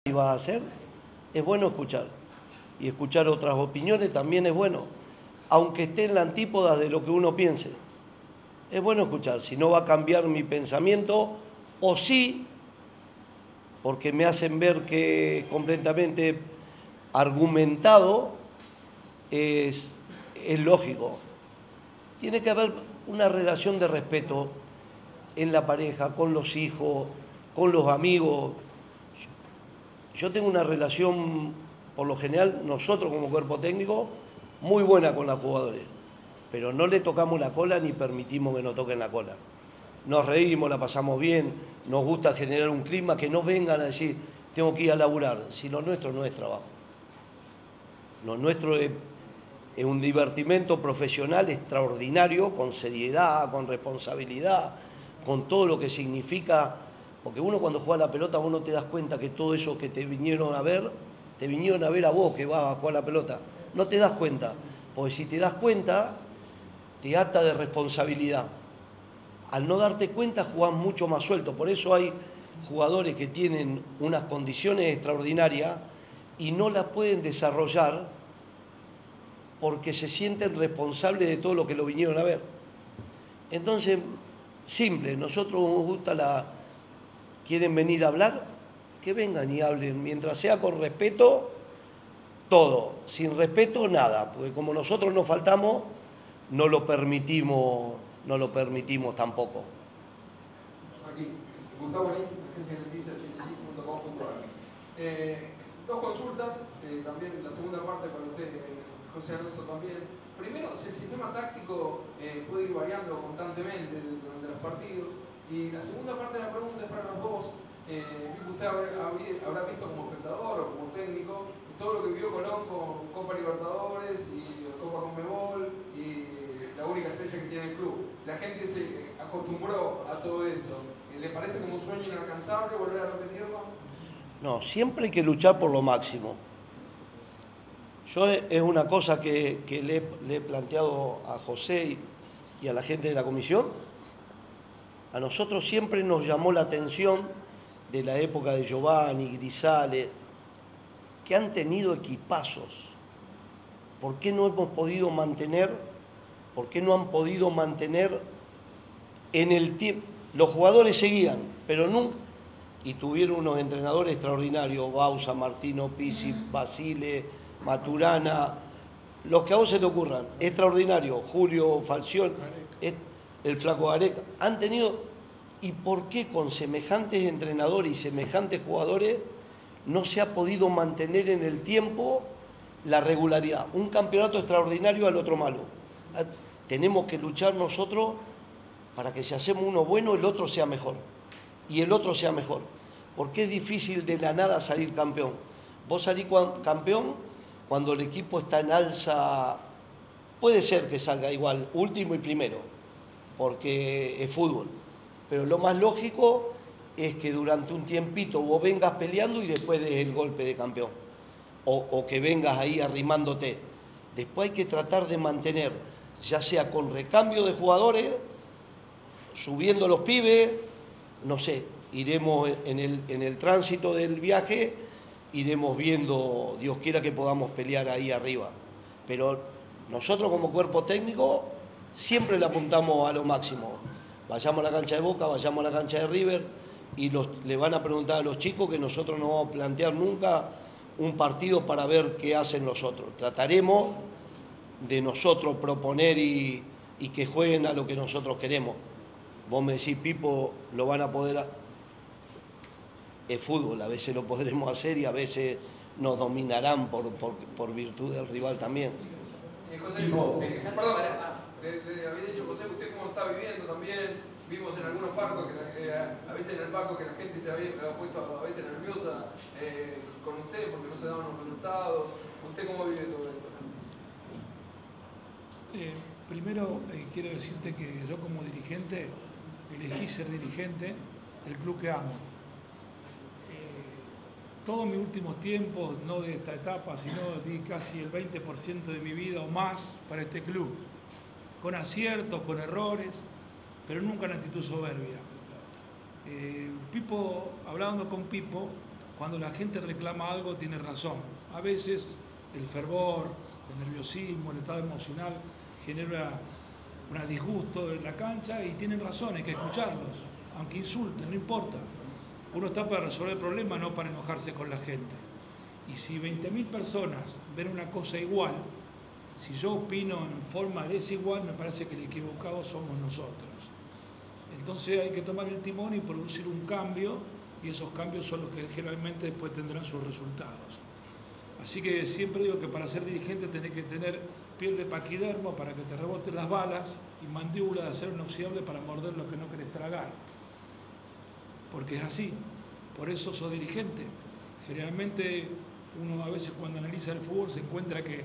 vas a hacer, es bueno escuchar. Y escuchar otras opiniones también es bueno, aunque esté en la antípoda de lo que uno piense. Es bueno escuchar, si no va a cambiar mi pensamiento, o sí, porque me hacen ver que completamente argumentado es lógico. Tiene que haber una relación de respeto en la pareja, con los hijos, con los amigos. Yo tengo una relación, por lo general, nosotros como cuerpo técnico, muy buena con los jugadores, pero no le tocamos la cola ni permitimos que nos toquen la cola. Nos reímos, la pasamos bien, nos gusta generar un clima, que no vengan a decir, tengo que ir a laburar. Si lo nuestro no es trabajo. Lo nuestro es un divertimento profesional extraordinario, con seriedad, con responsabilidad, con todo lo que significa, porque uno cuando juega la pelota vos no te das cuenta que todo eso que te vinieron a ver a vos que vas a jugar la pelota. No te das cuenta, porque si te das cuenta, te ata de responsabilidad. Al no darte cuenta jugás mucho más suelto, por eso hay jugadores que tienen unas condiciones extraordinarias y no las pueden desarrollar porque se sienten responsables de todo lo que lo vinieron a ver. Entonces, simple, nosotros nos gusta quieren venir a hablar, que vengan y hablen, mientras sea con respeto, todo, sin respeto, nada, porque como nosotros nos faltamos, no lo permitimos tampoco. Aquí, Gustavo Liz, agencia de noticias, chilili.com.ar. Dos consultas, también la segunda parte para usted, José Alonso, también. Primero, si el sistema táctico puede ir variando constantemente durante los partidos. Y la segunda parte de la pregunta es para los dos. Usted habrá visto como espectador o como técnico todo lo que vivió Colón con Copa Libertadores y Copa Conmebol y la única estrella que tiene el club. La gente se acostumbró a todo eso. ¿Le parece como un sueño inalcanzable volver a repetirlo? No, siempre hay que luchar por lo máximo. Yo es una cosa que le he planteado a José y a la gente de la comisión. A nosotros siempre nos llamó la atención de la época de Giovanni, Grisale, que han tenido equipazos. ¿Por qué no hemos podido mantener? ¿Por qué no han podido mantener en el tiempo? Los jugadores seguían, pero nunca. Y tuvieron unos entrenadores extraordinarios, Bausa, Martino, Pizzi, Basile, Maturana, los que a vos se te ocurran, extraordinarios, Julio Falcioni, el Flaco Gareca, han tenido. ¿Y por qué con semejantes entrenadores y semejantes jugadores no se ha podido mantener en el tiempo la regularidad? Un campeonato extraordinario al otro malo. Tenemos que luchar nosotros para que si hacemos uno bueno, el otro sea mejor. Y el otro sea mejor. Porque es difícil de la nada salir campeón. Vos salís campeón cuando el equipo está en alza. Puede ser que salga igual, último y primero, porque es fútbol. Pero lo más lógico es que durante un tiempito vos vengas peleando y después des el golpe de campeón. O que vengas ahí arrimándote. Después hay que tratar de mantener, ya sea con recambio de jugadores, subiendo los pibes, no sé, iremos en el tránsito del viaje, iremos viendo, Dios quiera que podamos pelear ahí arriba. Pero nosotros como cuerpo técnico siempre le apuntamos a lo máximo. Vayamos a la cancha de Boca, vayamos a la cancha de River y le van a preguntar a los chicos que nosotros no vamos a plantear nunca un partido para ver qué hacen los otros. Trataremos de nosotros proponer y que jueguen a lo que nosotros queremos. Vos me decís, Pipo, lo van a poder. Es fútbol, a veces lo podremos hacer y a veces nos dominarán por virtud del rival también. José, perdón, le había dicho, José, usted cómo está viviendo también. Vimos en algunos parques, a veces en el parque, que la gente se había puesto a veces nerviosa con usted porque no se daban los resultados. ¿Usted cómo vive todo esto? Primero quiero decirte que yo como dirigente elegí ser dirigente del club que amo. Todos mis últimos tiempos, no de esta etapa, sino di casi el 20% de mi vida o más para este club, con aciertos, con errores, pero nunca en actitud soberbia. Pipo, hablando con Pipo, cuando la gente reclama algo tiene razón. A veces el fervor, el nerviosismo, el estado emocional genera un disgusto en la cancha y tienen razón, hay que escucharlos, aunque insulten, no importa. Uno está para resolver el problema, no para enojarse con la gente. Y si 20.000 personas ven una cosa igual, si yo opino en forma desigual, me parece que el equivocado somos nosotros. Entonces hay que tomar el timón y producir un cambio, y esos cambios son los que generalmente después tendrán sus resultados. Así que siempre digo que para ser dirigente tenés que tener piel de paquidermo para que te reboten las balas y mandíbula de acero inoxidable para morder lo que no querés tragar. Porque es así, por eso sos dirigente. Generalmente uno a veces cuando analiza el fútbol se encuentra que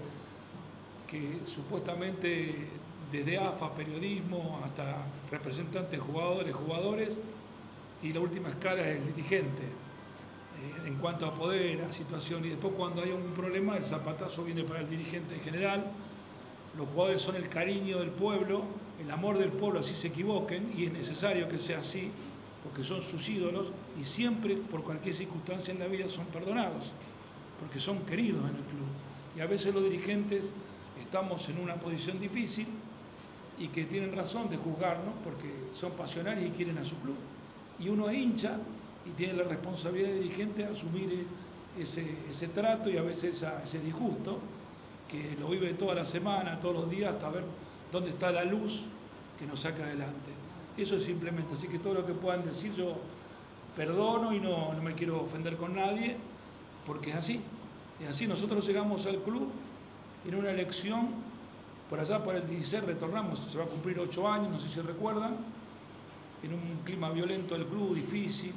supuestamente desde AFA, periodismo, hasta representantes, jugadores, y la última escala es el dirigente, en cuanto a poder, a situación, y después cuando hay un problema el zapatazo viene para el dirigente en general. Los jugadores son el cariño del pueblo, el amor del pueblo, así se equivoquen, y es necesario que sea así, porque son sus ídolos, y siempre, por cualquier circunstancia en la vida, son perdonados, porque son queridos en el club. Y a veces los dirigentes estamos en una posición difícil y que tienen razón de juzgarnos porque son pasionales y quieren a su club. Y uno es hincha y tiene la responsabilidad de dirigente de asumir ese trato y a veces ese disgusto, que lo vive toda la semana, todos los días, hasta ver dónde está la luz que nos saca adelante. Eso es simplemente, así que todo lo que puedan decir yo perdono y no me quiero ofender con nadie, porque es así. Es así, nosotros llegamos al club en una elección, por allá por el 16 retornamos, se va a cumplir 8 años, no sé si recuerdan, en un clima violento del club, difícil,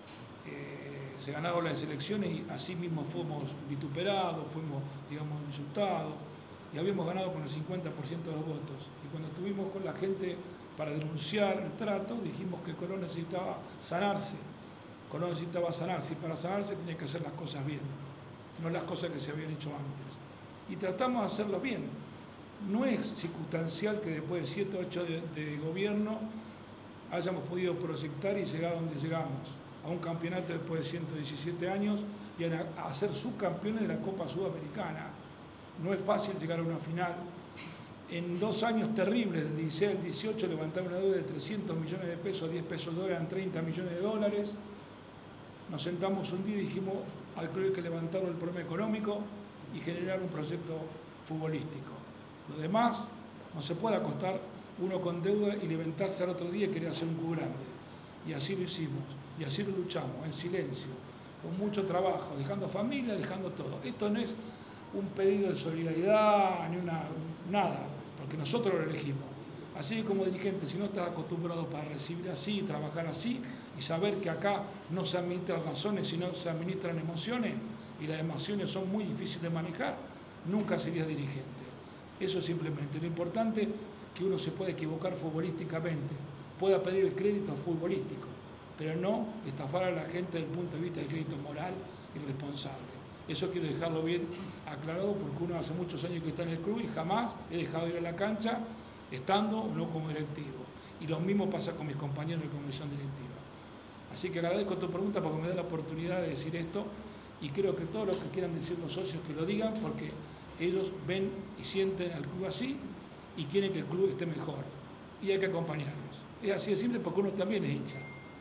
se ganaron las elecciones y así mismo fuimos vituperados, fuimos, digamos, insultados, y habíamos ganado con el 50% de los votos. Y cuando estuvimos con la gente para denunciar el trato, dijimos que Colón necesitaba sanarse. Colón necesitaba sanarse, y para sanarse tenía que hacer las cosas bien, no las cosas que se habían hecho antes. Y tratamos de hacerlo bien. No es circunstancial que después de 7 o 8 de gobierno hayamos podido proyectar y llegar a donde llegamos, a un campeonato después de 117 años y a ser subcampeones de la Copa Sudamericana. No es fácil llegar a una final. En 2 años terribles, del 16 al 18, levantar una deuda de 300 millones de pesos, 10 pesos de dólar, eran 30 millones de dólares. Nos sentamos un día y dijimos al club hay que levantar el problema económico y generar un proyecto futbolístico. Lo demás no se puede acostar uno con deuda y levantarse al otro día y querer hacer un club grande. Y así lo hicimos, y así lo luchamos, en silencio, con mucho trabajo, dejando familia, dejando todo. Esto no es un pedido de solidaridad, ni nada, porque nosotros lo elegimos. Así que como dirigente, si no estás acostumbrado para recibir así, trabajar así, y saber que acá no se administran razones, sino se administran emociones, y las emociones son muy difíciles de manejar, nunca serías dirigente. Eso simplemente. Lo importante es que uno se puede equivocar futbolísticamente, pueda pedir el crédito futbolístico, pero no estafar a la gente desde el punto de vista del crédito moral y responsable. Eso quiero dejarlo bien aclarado porque uno hace muchos años que está en el club y jamás he dejado de ir a la cancha estando o no como directivo. Y lo mismo pasa con mis compañeros de comisión directiva. Así que agradezco tu pregunta porque me da la oportunidad de decir esto y creo que todos los que quieran decir los socios que lo digan porque ellos ven y sienten al club así y quieren que el club esté mejor. Y hay que acompañarlos. Es así de simple porque uno también es hincha.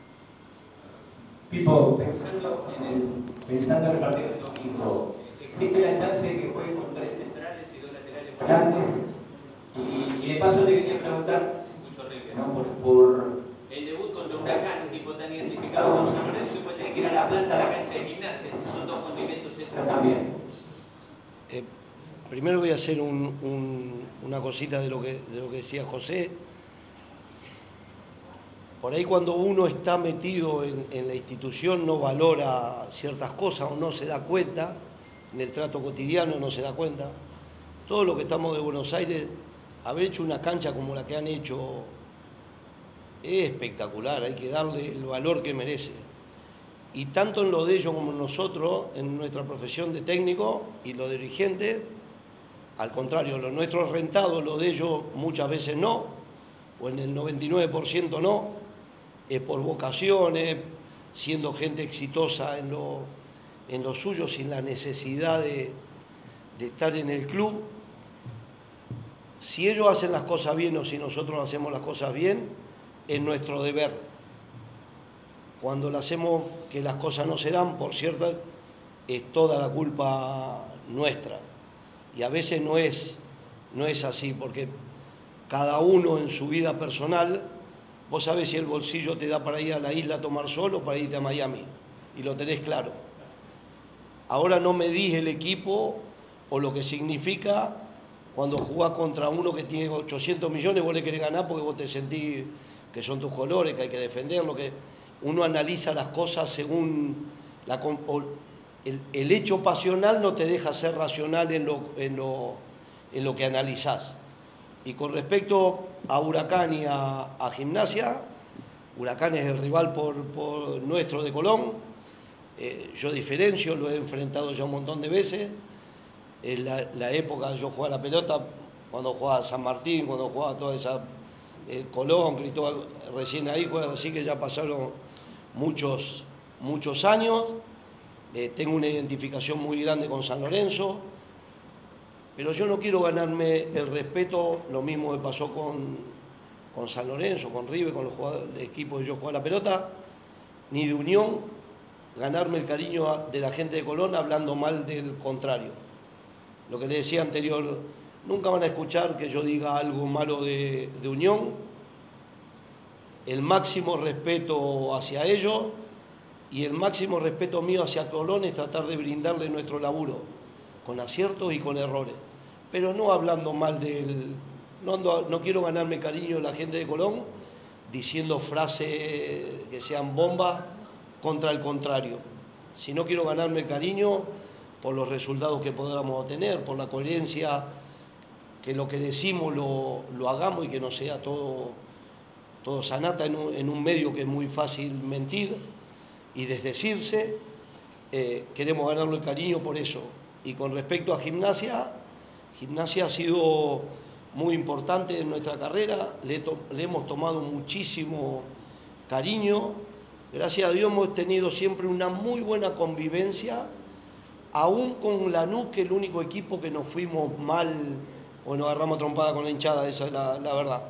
Pipo, pensando en el partido del domingo, ¿existe la chance de que juegue con 3 centrales y 2 laterales volantes? Y de paso te quería preguntar, ¿no? por el debut contra Huracán, un tipo tan identificado con San Lorenzo, y después tiene que ir a la planta, a la cancha de Gimnasia, si son 2 condimentos extra también. Primero voy a hacer una cosita de lo que decía José. Por ahí cuando uno está metido en la institución no valora ciertas cosas o no se da cuenta, en el trato cotidiano no se da cuenta. Todo lo que estamos de Buenos Aires, haber hecho una cancha como la que han hecho es espectacular, hay que darle el valor que merece. Y tanto en lo de ellos como nosotros, en nuestra profesión de técnico y lo de dirigente, al contrario, lo nuestro es rentado, lo de ellos muchas veces no, o en el 99% no. Por vocaciones, siendo gente exitosa en en lo suyo sin la necesidad de estar en el club. Si ellos hacen las cosas bien o si nosotros hacemos las cosas bien, es nuestro deber. Cuando le hacemos que las cosas no se dan, por cierto, es toda la culpa nuestra. Y a veces no es así, porque cada uno en su vida personal, vos sabés si el bolsillo te da para ir a la isla a tomar sol o para irte a Miami, y lo tenés claro. Ahora no medís el equipo o lo que significa cuando jugás contra uno que tiene 800 millones, vos le querés ganar porque vos te sentís que son tus colores, que hay que defenderlo, que uno analiza las cosas según el hecho pasional no te deja ser racional en lo que analizás. Y con respecto a Huracán y a Gimnasia, Huracán es el rival por nuestro de Colón. Yo diferencio, lo he enfrentado ya un montón de veces. En la época yo jugaba la pelota, cuando jugaba San Martín, cuando jugaba toda esa Colón, Cristóbal, recién ahí, así que ya pasaron muchos años. Tengo una identificación muy grande con San Lorenzo, pero yo no quiero ganarme el respeto, lo mismo que pasó con San Lorenzo, con River, con los equipos que yo jugaba la pelota, ni de Unión, ganarme el cariño de la gente de Colón hablando mal del contrario. Lo que les decía anterior, nunca van a escuchar que yo diga algo malo de Unión. El máximo respeto hacia ellos y el máximo respeto mío hacia Colón es tratar de brindarle nuestro laburo, con aciertos y con errores. Pero no hablando mal del... No quiero ganarme cariño de la gente de Colón diciendo frases que sean bombas contra el contrario. Si no quiero ganarme el cariño por los resultados que podamos obtener, por la coherencia, que lo que decimos lo hagamos y que no sea todo sanata en un medio que es muy fácil mentir y desdecirse. Queremos ganarle el cariño por eso. Y con respecto a Gimnasia ha sido muy importante en nuestra carrera, le hemos tomado muchísimo cariño. Gracias a Dios hemos tenido siempre una muy buena convivencia, aún con Lanús, que es el único equipo que nos fuimos mal o nos agarramos trompada con la hinchada, esa es la verdad.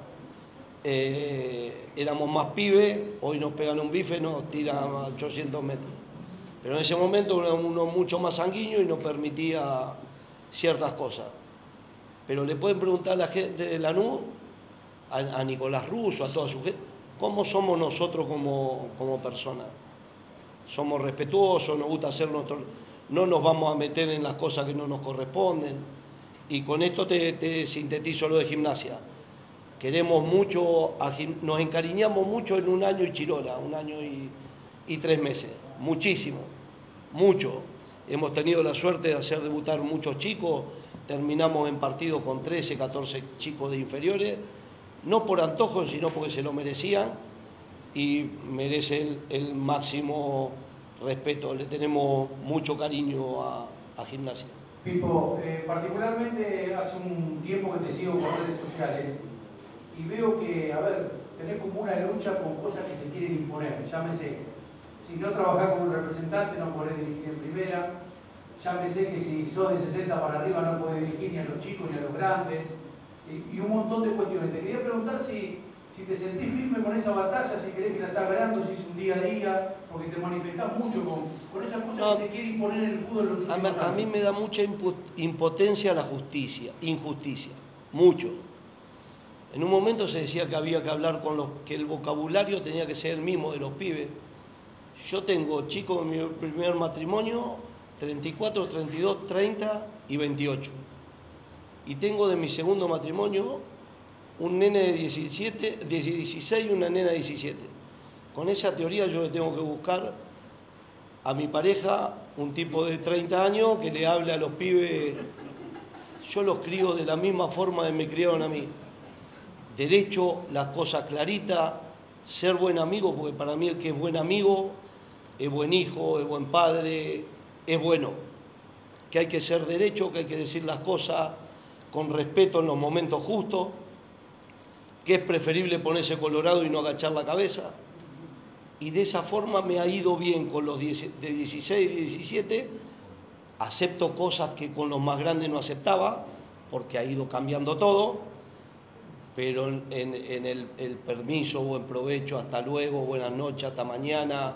Éramos más pibes, hoy nos pegan un bife, nos tiran a 800 metros. Pero en ese momento era uno mucho más sanguíneo y nos permitía ciertas cosas. Pero le pueden preguntar a la gente de Lanús, a Nicolás Russo, a toda su gente, cómo somos nosotros como personas. Somos respetuosos, nos gusta hacer no nos vamos a meter en las cosas que no nos corresponden. Y con esto te sintetizo lo de Gimnasia. Queremos mucho, nos encariñamos mucho en un año y chirola, 1 año y 3 meses. Muchísimo, mucho. Hemos tenido la suerte de hacer debutar muchos chicos, terminamos en partidos con 13, 14 chicos de inferiores, no por antojo, sino porque se lo merecían y merecen el máximo respeto. Le tenemos mucho cariño a Gimnasia. Pipo, particularmente hace un tiempo que te sigo por redes sociales y veo que, a ver, tenés como una lucha con cosas que se quieren imponer. Llámese, si no trabajás como un representante no podés dirigir en primera. Llámese que si sos de 60 para arriba no podés dirigir ni a los chicos ni a los grandes. Y un montón de cuestiones. Te quería preguntar si te sentís firme con esa batalla, si crees que la estás ganando, si es un día a día, porque te manifestás mucho con esas cosas que se quiere imponer en el fútbol en los últimos años. A mí me da mucha impotencia la injusticia, mucho. En un momento se decía que había que hablar que el vocabulario tenía que ser el mismo de los pibes. Yo tengo chicos de mi primer matrimonio, 34, 32, 30 y 28. Y tengo de mi segundo matrimonio un nene de 16 y una nena de 17. Con esa teoría yo le tengo que buscar a mi pareja un tipo de 30 años que le hable a los pibes. Yo los crío de la misma forma que me criaron a mí. Derecho, las cosas claritas, ser buen amigo, porque para mí el que es buen amigo es buen hijo, es buen padre, es bueno. Que hay que ser derecho, que hay que decir las cosas con respeto en los momentos justos, que es preferible ponerse colorado y no agachar la cabeza. y de esa forma me ha ido bien con los de 16 y 17. Acepto cosas que con los más grandes no aceptaba, porque ha ido cambiando todo, pero en el permiso o en provecho, hasta luego, buenas noches, hasta mañana,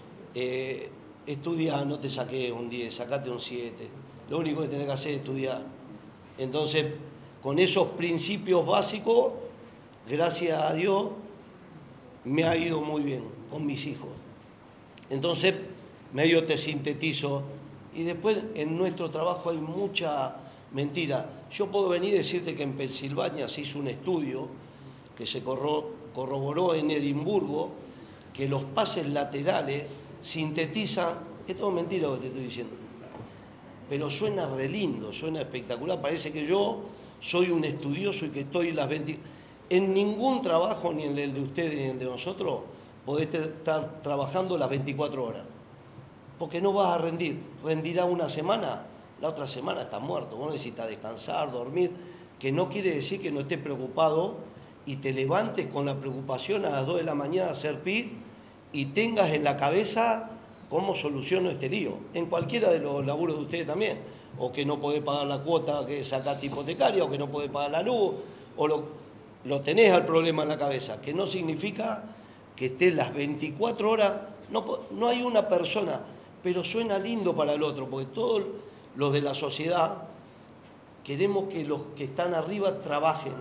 estudiar, no te saqué un 10, sacate un 7, lo único que tenés que hacer es estudiar. Entonces, con esos principios básicos, gracias a Dios, me ha ido muy bien con mis hijos. Entonces, medio te sintetizo. Y después, en nuestro trabajo hay mucha mentira. Yo puedo venir y decirte que en Pensilvania se hizo un estudio que se corroboró en Edimburgo, que los pases laterales sintetizan, es todo mentira lo que te estoy diciendo, pero suena re lindo, suena espectacular, parece que yo soy un estudioso y que estoy las 20... En ningún trabajo, ni en el de ustedes ni en el de nosotros, podés estar trabajando las 24 horas, porque no vas a rendir. Rendirá una semana, la otra semana estás muerto. Vos necesitas descansar, dormir, que no quiere decir que no estés preocupado y te levantes con la preocupación a las 2 de la mañana a hacer pis y tengas en la cabeza cómo soluciono este lío. En cualquiera de los laburos de ustedes también. O que no podés pagar la cuota que sacaste hipotecaria, o que no podés pagar la luz, o lo tenés al problema en la cabeza, que no significa que estés las 24 horas, no hay una persona, pero suena lindo para el otro, porque todos los de la sociedad queremos que los que están arriba trabajen,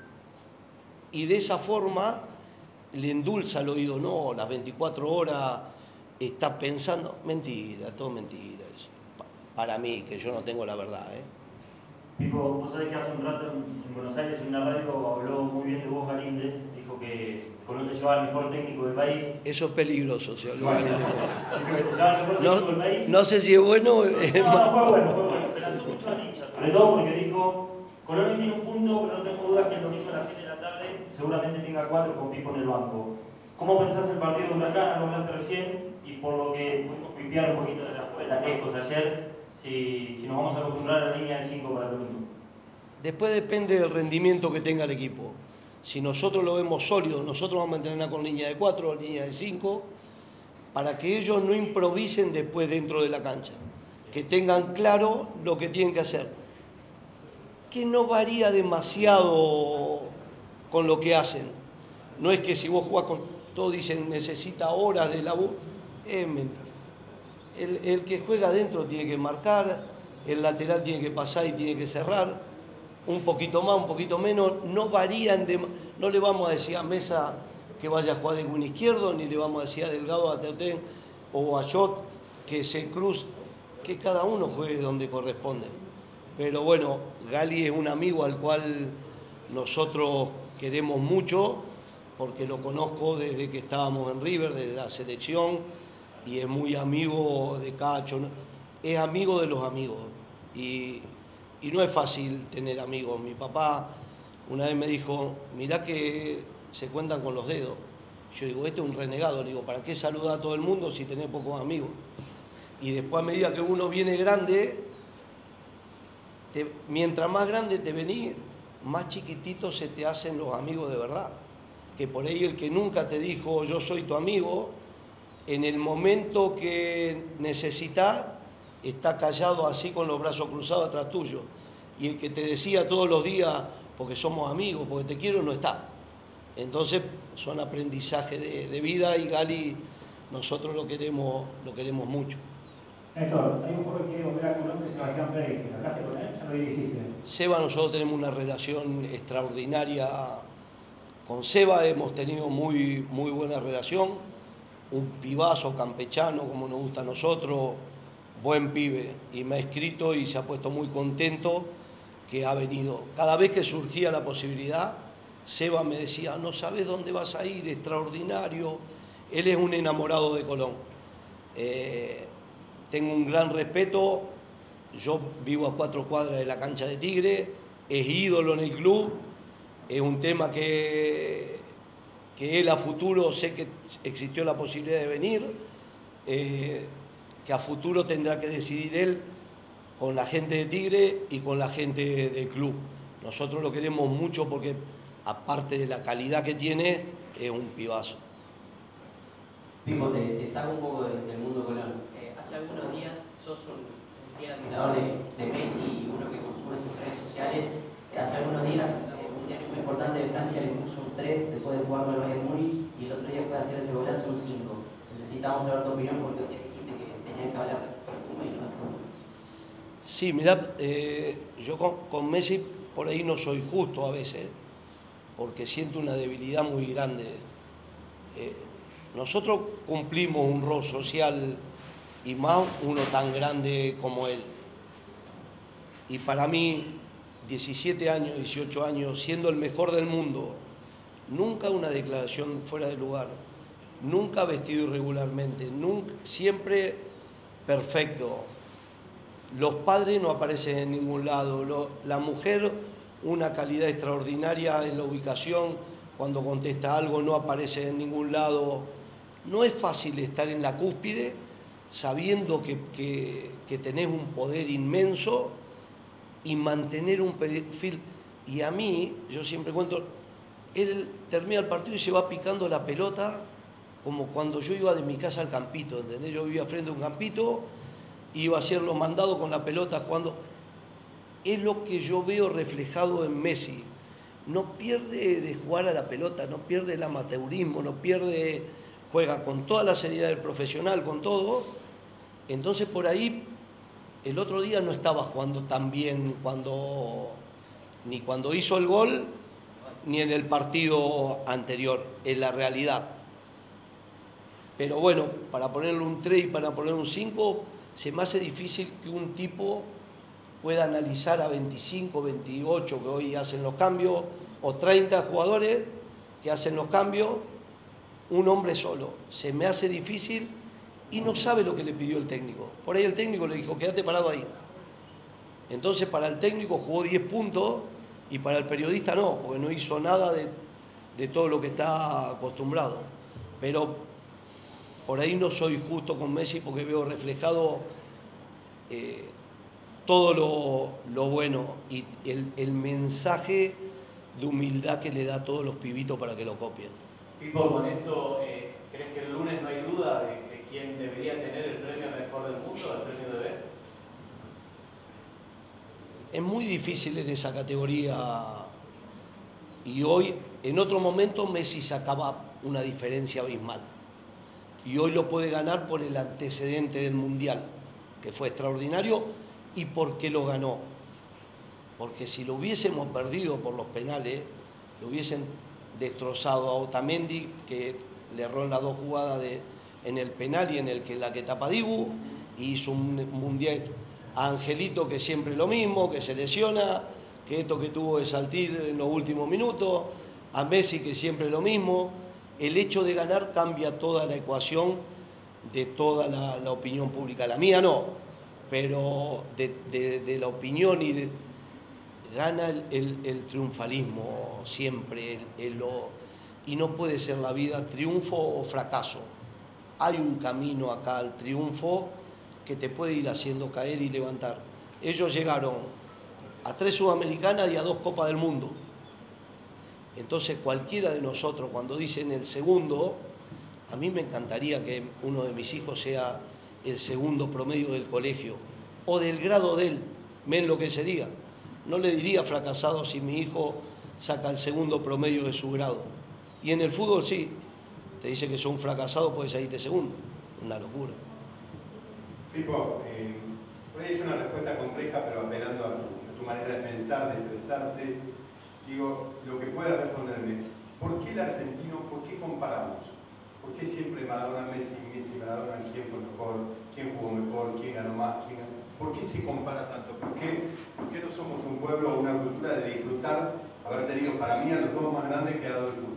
y de esa forma le endulza el oído. No, las 24 horas está pensando, mentira, todo mentira eso. Para mí, que yo no tengo la verdad, Pipo, vos sabés que hace un rato en Buenos Aires en una radio habló muy bien de vos, Galíndez, dijo que Colón se llevaba el mejor técnico del país. Eso es peligroso, se habló. Dijo que se llevaba el mejor técnico del país. No sé si es bueno. No, fue bueno, pero lanzó mucho al hincha, sobre todo porque dijo, Colón hoy tiene un punto, pero no tengo dudas que el domingo a las 7 de la tarde seguramente tenga 4 con Pipo en el banco. ¿Cómo pensás el partido de Huracán? Lo hablaste recién, y por lo que pudimos pipiar un poquito desde afuera, lejos ayer, si nos vamos a acostumbrar a la línea de 5 para el domingo. Después depende del rendimiento que tenga el equipo. Si nosotros lo vemos sólido, nosotros vamos a entrenar con línea de 4, línea de 5, para que ellos no improvisen después dentro de la cancha, que tengan claro lo que tienen que hacer, que no varía demasiado con lo que hacen. No es que si vos jugás con, todos dicen necesita horas de laburo, el que juega adentro tiene que marcar, el lateral tiene que pasar y tiene que cerrar, un poquito más, un poquito menos, no varían, no le vamos a decir a Mesa que vaya a jugar de win izquierdo, ni le vamos a decir a Delgado, a Teutén o a Jot que se cruce, que cada uno juegue donde corresponde. Pero bueno, Gali es un amigo al cual nosotros queremos mucho, porque lo conozco desde que estábamos en River, desde la selección, y es muy amigo de Cacho, es amigo de los amigos. Y no es fácil tener amigos. Mi papá una vez me dijo, mirá que se cuentan con los dedos. Yo digo, este es un renegado. Le digo, ¿para qué saludar a todo el mundo si tenés pocos amigos? Y después, a medida que uno viene grande, mientras más grande te venís, más chiquititos se te hacen los amigos de verdad. Que por ahí el que nunca te dijo, yo soy tu amigo, en el momento que necesitas, está callado así con los brazos cruzados atrás tuyo. Y el que te decía todos los días, porque somos amigos, porque te quiero, no está. Entonces son aprendizajes de vida, y Gali, nosotros lo queremos mucho. Néstor, hay un juego que quiere volver a Colón, que es Sebastián Pérez. ¿Hablaste con él? Ya lo dirigiste. Seba, nosotros tenemos una relación extraordinaria. Con Seba hemos tenido muy buena relación. Un pibazo campechano, como nos gusta a nosotros, buen pibe, y me ha escrito y se ha puesto muy contento que ha venido. Cada vez que surgía la posibilidad, Seba me decía, no sabes dónde vas a ir, extraordinario. Él es un enamorado de Colón. Tengo un gran respeto, yo vivo a 4 cuadras de la cancha de Tigre, es ídolo en el club, es un tema que él a futuro, sé que existió la posibilidad de venir, que a futuro tendrá que decidir él con la gente de Tigre y con la gente del club. Nosotros lo queremos mucho porque, aparte de la calidad que tiene, es un pibazo. Pipo, te saco un poco del mundo Colón. Hace algunos días sos un fiel admirador de Messi y uno que consume tus redes sociales. Hace algunos días un diario muy importante de Francia le puso un 3 después de jugar con el Bayern Múnich y el otro día después de hacer ese golazo un 5. Necesitamos saber tu opinión porque hoy dijiste que tenías que hablar de perfume y no de fútbol. Sí, mirá, yo con Messi por ahí no soy justo a veces, porque siento una debilidad muy grande. Nosotros cumplimos un rol social y más uno tan grande como él. Y para mí, 17 años, 18 años, siendo el mejor del mundo, nunca una declaración fuera de lugar, nunca vestido irregularmente, nunca, siempre perfecto. Los padres no aparecen en ningún lado, la mujer una calidad extraordinaria en la ubicación, cuando contesta algo no aparece en ningún lado. No es fácil estar en la cúspide sabiendo que tenés un poder inmenso y mantener un perfil. Y a mí, yo siempre cuento, él termina el partido y se va picando la pelota como cuando yo iba de mi casa al campito, ¿entendés? Yo vivía frente a un campito, iba a hacer los mandados con la pelota jugando. Es lo que yo veo reflejado en Messi. No pierde de jugar a la pelota, no pierde el amateurismo, no pierde, juega con toda la seriedad del profesional, con todo. Entonces por ahí el otro día no estaba jugando tan bien ni cuando hizo el gol, ni en el partido anterior, en la realidad. Pero bueno, para ponerle un 3 y para ponerle un 5, se me hace difícil que un tipo pueda analizar a 25, 28 que hoy hacen los cambios, o 30 jugadores que hacen los cambios, un hombre solo. Se me hace difícil y no sabe lo que le pidió el técnico. Por ahí el técnico le dijo, quédate parado ahí. Entonces para el técnico jugó 10 puntos y para el periodista no, porque no hizo nada de todo lo que está acostumbrado. Pero por ahí no soy justo con Messi porque veo reflejado todo lo bueno y el mensaje de humildad que le da a todos los pibitos para que lo copien. Pipo, con esto, ¿crees que el lunes no hay duda de quién debería tener el premio mejor del mundo, el premio de Best? Es muy difícil en esa categoría y hoy, en otro momento, Messi sacaba una diferencia abismal y hoy lo puede ganar por el antecedente del Mundial, que fue extraordinario y por qué lo ganó. Porque si lo hubiésemos perdido por los penales, lo hubiesen destrozado a Otamendi, que le erró en las dos jugadas en el penal y en la que tapa Dibu, y hizo un Mundial. A Angelito, que siempre lo mismo, que se lesiona, que esto que tuvo de saltir en los últimos minutos, a Messi, que siempre lo mismo. El hecho de ganar cambia toda la ecuación de toda la opinión pública. La mía no, pero de la opinión gana el triunfalismo siempre, y no puede ser la vida triunfo o fracaso. Hay un camino acá al triunfo que te puede ir haciendo caer y levantar. Ellos llegaron a 3 Sudamericanas y a 2 Copas del Mundo. Entonces cualquiera de nosotros, cuando dicen el segundo, a mí me encantaría que uno de mis hijos sea el segundo promedio del colegio o del grado de él, me enloquecería. No le diría fracasado si mi hijo saca el segundo promedio de su grado. Y en el fútbol sí, te dice que son fracasados, puedes salirte segundo. Una locura. Pipo, por ahí es una respuesta compleja, pero apelando a tu manera de pensar, de expresarte, digo, lo que puedas responderme, ¿por qué el argentino, por qué comparamos? ¿Por qué siempre Maradona, Messi, Maradona, quién fue mejor, quién jugó mejor, quién ganó más, ¿por qué se compara tanto? ¿Por qué no somos un pueblo o una cultura de disfrutar haber tenido para mí a los dos más grandes que ha dado el fútbol?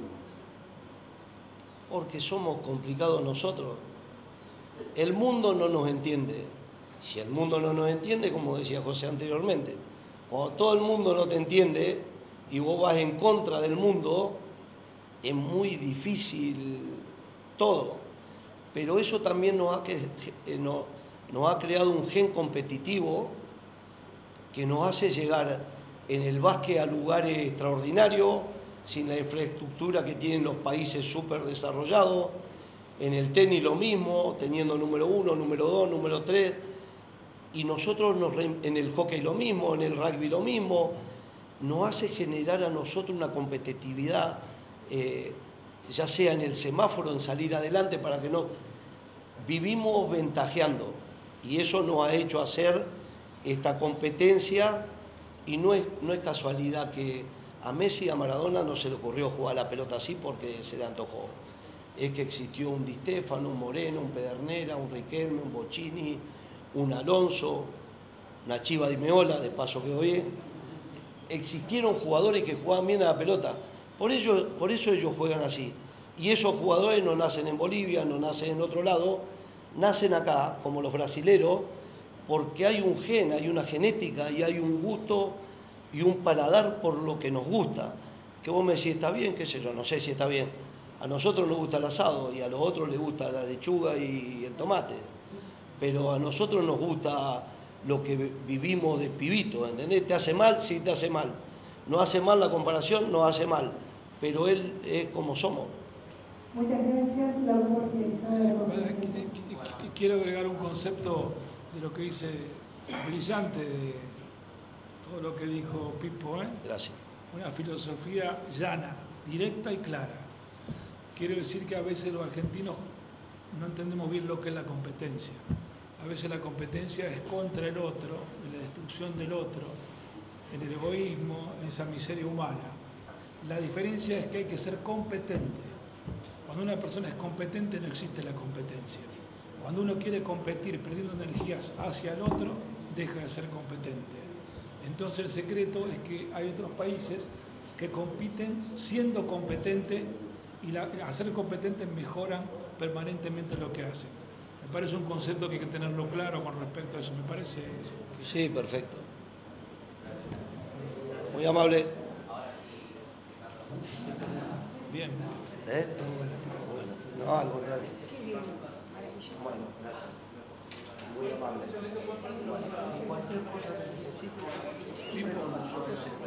Porque somos complicados nosotros. El mundo no nos entiende. Si el mundo no nos entiende, como decía José anteriormente, cuando todo el mundo no te entiende y vos vas en contra del mundo, es muy difícil todo. Pero eso también nos ha creado un gen competitivo que nos hace llegar en el básquet a lugares extraordinarios, sin la infraestructura que tienen los países súper desarrollados. En el tenis lo mismo, teniendo número 1, número 2, número 3. Y nosotros en el hockey lo mismo, en el rugby lo mismo. Nos hace generar a nosotros una competitividad, ya sea en el semáforo, en salir adelante para que no... Vivimos ventajeando y eso nos ha hecho hacer esta competencia y no es casualidad que a Messi y a Maradona no se le ocurrió jugar la pelota así porque se le antojó. Es que existió un Di Stéfano, un Moreno, un Pedernera, un Riquelme, un Bocchini, un Alonso, una Chiva Di Meola, de paso que oye. Existieron jugadores que jugaban bien a la pelota, por eso ellos juegan así. Y esos jugadores no nacen en Bolivia, no nacen en otro lado, nacen acá, como los brasileros, porque hay un gen, hay una genética y hay un gusto y un paladar por lo que nos gusta. Que vos me decís, ¿está bien? ¿Qué sé yo? No sé si está bien. A nosotros nos gusta el asado y a los otros les gusta la lechuga y el tomate. Pero a nosotros nos gusta lo que vivimos de pibito, ¿entendés? ¿Te hace mal? Sí, te hace mal. ¿No hace mal la comparación? No hace mal. Pero él es como somos. Muchas gracias, Laura. Quiero agregar un concepto de lo que dice brillante de todo lo que dijo Pipo. Gracias. Una filosofía llana, directa y clara. Quiero decir que a veces los argentinos no entendemos bien lo que es la competencia. A veces la competencia es contra el otro, en la destrucción del otro, en el egoísmo, en esa miseria humana. La diferencia es que hay que ser competente. Cuando una persona es competente no existe la competencia. Cuando uno quiere competir perdiendo energías hacia el otro, deja de ser competente. Entonces el secreto es que hay otros países que compiten siendo competentes y al ser competentes mejoran permanentemente lo que hacen. Me parece un concepto que hay que tenerlo claro con respecto a eso, me parece. Sí, perfecto. Muy amable. Bien. Bueno, no, al contrario. Bueno, gracias. Muy amable. Cualquier cosa que necesite, siempre con nosotros.